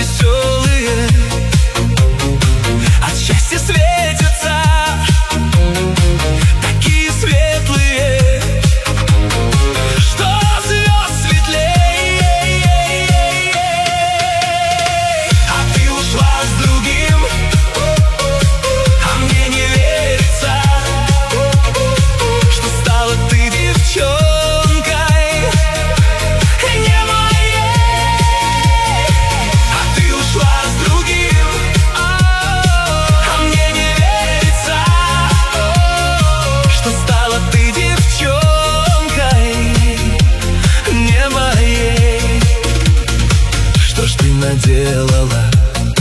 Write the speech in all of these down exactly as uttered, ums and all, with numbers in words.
веселые от счастья светятся, такие светлые, что звезд светлее. А ты ушла с другим, а мне не верится, что стала ты девчонкой не моей. А ты ушла с другим, а мне не верится, что стала ты девчонкой не моей. Что ж ты наделала,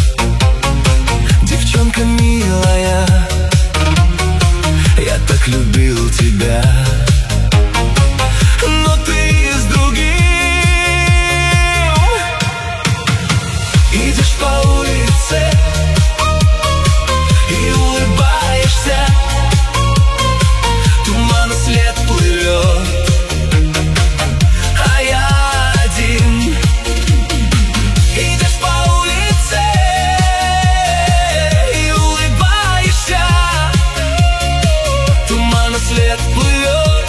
девчонка милая? Я так любил тебя, но ты с другим. Идешь по улице и улыбаешься, туман след плывет, а я один. Идешь по улице и улыбаешься, туман след плывет,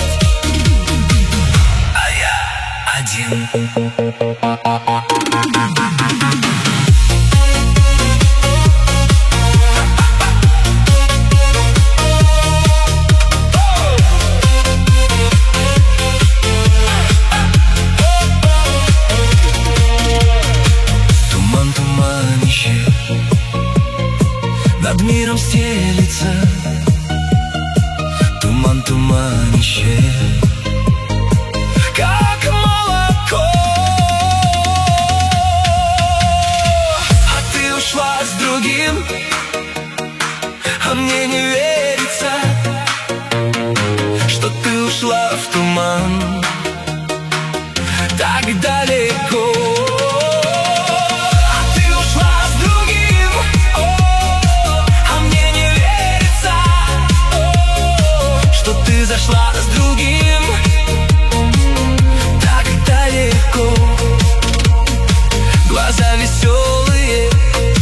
а я один. Туман, туманище над миром стелится, туман, туманище, как молоко. А ты ушла с другим, а мне не верится, что ты ушла в туман так далеко. А ты ушла с другим, о, а мне не верится, о, что ты зашла с другим так далеко. Глаза веселые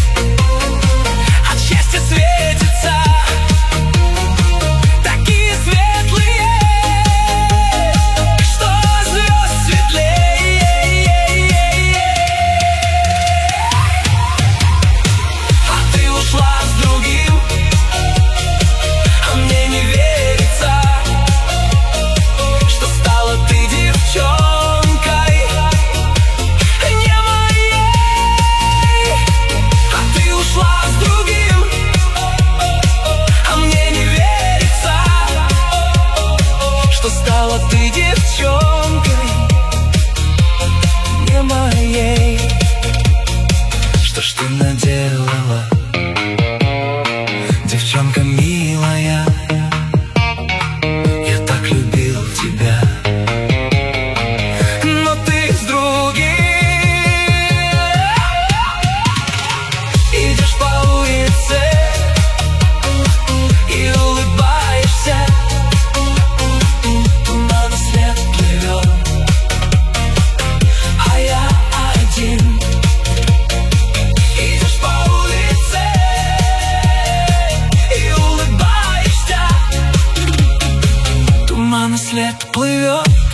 от счастья светятся, такие светлые, что звезд светлее. А ты ушла с другим, а мне не верится, что стала ты девчонкой не моей. А ты ушла с другим, а мне не верится, что стала ты девчонкой не моей. Что ж ты наделала, девчонка милая? Я так любил тебя, но ты с другим. Идешь по улице и улыбаешься, туман след плывет, а я один. Идешь по улице и улыбаешься, туман след плывет,